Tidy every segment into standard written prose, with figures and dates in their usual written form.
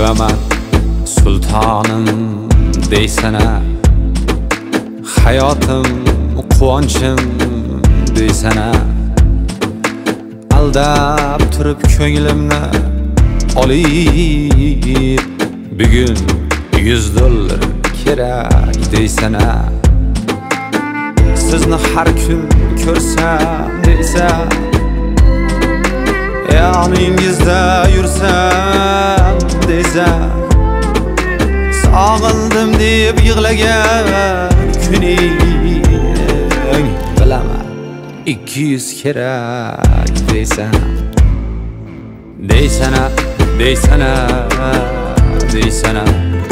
sevaman sultonim deysana, hayotim quvonchim deysana, aldab turib ko'nglimni olib, bugun $100 kerak deysana. Sizni har kun ko'rsam deysan, yoningizda yursam deysan, sog'indim deb yig'lagan kuning bilaman 200 kerak deysan. Deysana, deysana, deysana,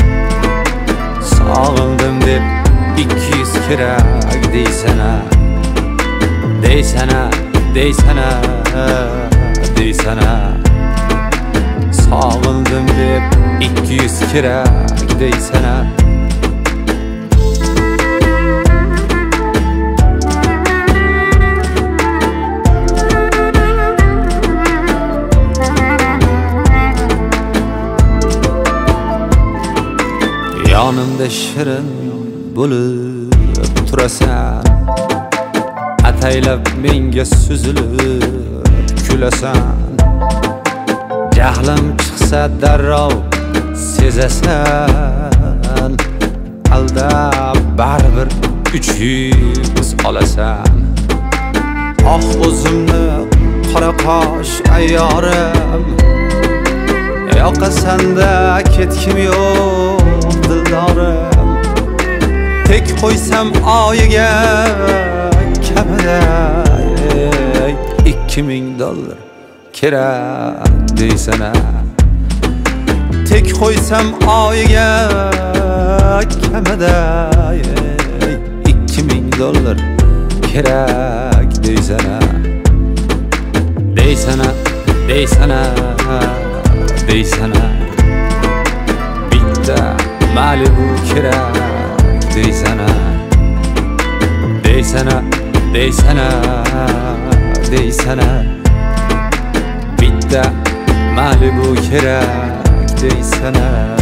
sog'indim deb 200 kerak deysana. Deysana, deysana, deysana, sog'indim deb 200 kerak deysana. Yonimda shirin bo'lib turasan, ataylab menga suzilib kulasan. Jahlim chiqsa darrov sezasan, aldab baribir 300 olasan. Oh o'zimni qora qosh ayyorim, yoqasanda ketkim yo'q dildorim. Tek qo'ysam oyiga kamida $2000 kerak deysana. Tek qo'ysam oyiga kamida $2000 kerak deysana. Deysana, deysana, deysana, bitta Malibu kerak deysana. Deysana, deysana, deysana, bitta Malibu kerak deysana.